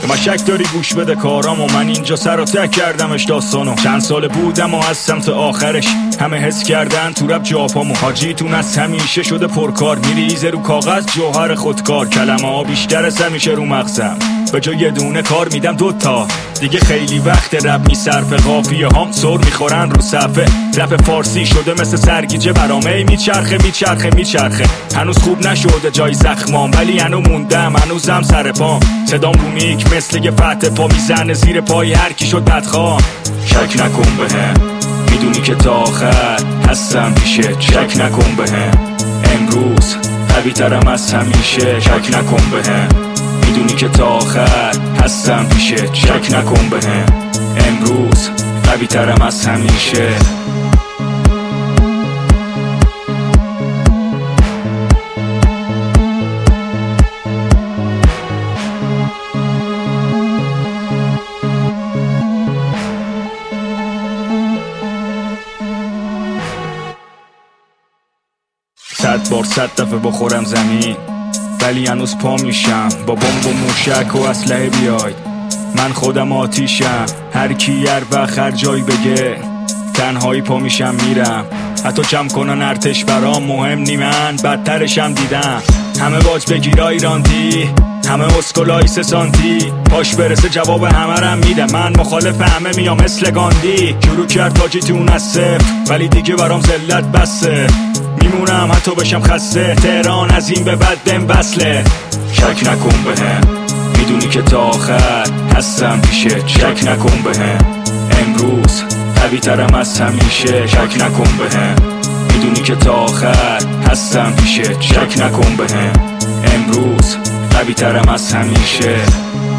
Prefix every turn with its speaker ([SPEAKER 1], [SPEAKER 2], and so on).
[SPEAKER 1] من شک داری گوش بده کارامو، من اینجا سر و ته کردمش داستانو. چند سال بودم و از سمت آخرش همه حس کردن تو رپ جاپامو. حاجیتون از همیشه شده پرکار، میریزه رو کاغذ جوهر خودکار. کلمه ها بیشتر از همیشه رو مغزم، به جای یه دونه کار میدم دوتا. دیگه خیلی وقت رپ میصرفه، قافیه هام سر میخورن رو صفحه. رپ فارسی شده مثل سرگیجه برامه، میچرخه میچرخه میچرخه. هنوز خوب نشده جای زخمام، ولی هنوز موندم، هنوزم سر پام. صدام رو میک مثل یه فتح پا میزنه زیر پای هر کی شد بدخوام. شک نکن بهم، میدونی که تا آخر هستم پیشت. شک نکن بهم، امروز قوی ترم از همیشه. شک نکن بهم، میدونی که تا آخر هستم پیشت. شک نکن بهم، امروز قوی ترم از همیشه. صد بار صد دفعه بخورم زمین، ولی هنوز پا میشم. با بمب و موشک و اسلحه بیاید، من خودم آتیشم. هر کی هر وقت هر جایی بگه، تنهایی پا میشم میرم. حتی جمع کنن ارتش برام مهم نی، من بدترشم دیدم. همه باج بگیرای راندی، همه اسکولای 3 سانتی. پاش برسه جواب همه رم میدم، من مخالف همه میام مثل گاندی. شروع کرد تاجیتون از صفر، ولی دیگه برام ذلت بسه. میمونم حتی بشم خسته، تهران از این به بعد بهم وصله. شک نکن بهم، میدونی که تا آخر هستم پیشت. شک نکن بهم، امروز قوی ترم از همیشه. شک نکن بهم، میدونی که تا آخر هستم پیشت. شک نکن بهم، امروز قوی ترم از همیشه.